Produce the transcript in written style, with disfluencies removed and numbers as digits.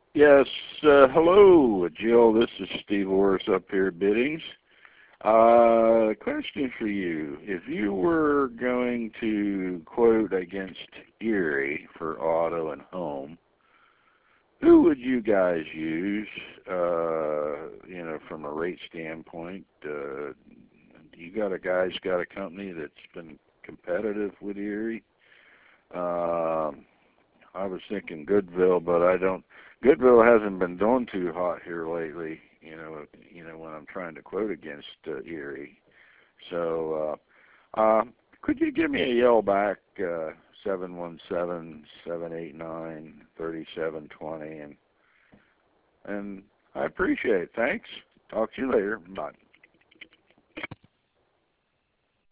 Yes, hello, Jill. This is Steve Orris up here at Biddings. Question for you. If you were going to quote against Erie for auto and home, who would you guys use, from a rate standpoint? You got a guy's got a company that's been competitive with Erie? I was thinking Goodville, but I don't. Goodville hasn't been doing too hot here lately. When I'm trying to quote against Erie. So, could you give me a yell back? 717-789-3720, and I appreciate it. Thanks. Talk to you later. Bye.